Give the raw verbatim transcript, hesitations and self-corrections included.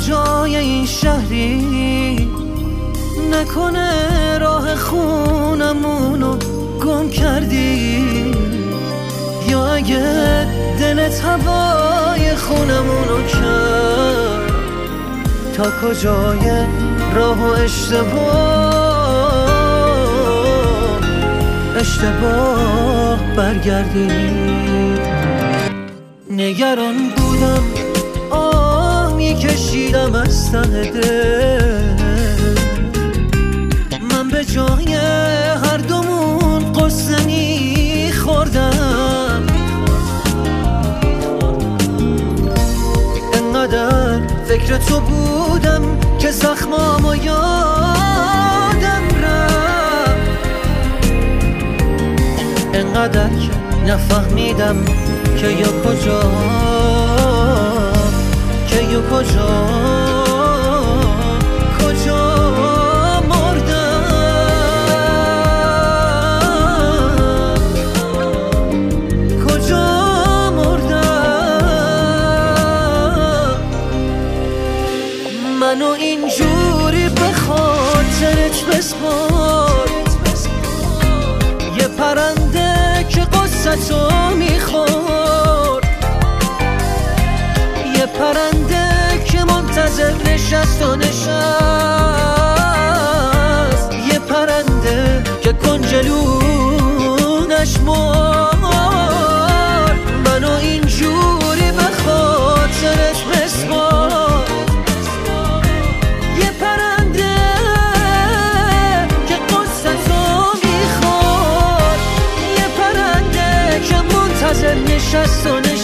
کجای این شهری، نکنه راه خونمونو گم کردی، یا اگه دلت هوای خونمونو کرد، تا کجای راه و اشتباه اشتباه برگردی. نگران بودم آه میکشیدم از ته دل، من به جای هر دومون قصه میخوردم، انقدر فکر تو بودم که زخمامو یادم رفت، انقدر که نفهمیدم که یا کجا که یا کجا کجا مردم، کجا مردم. منو اینجوری به خاطرت بسپار، یه پرنده که قصتو میخورد، یه پرنده که منتظر نشست و نشست، یه پرنده که کنجلونش مرد. منو اینجوری به خاطرت بسپار، یه پرنده که قصتو میخورد، یه پرنده که منتظر نشست و نشست.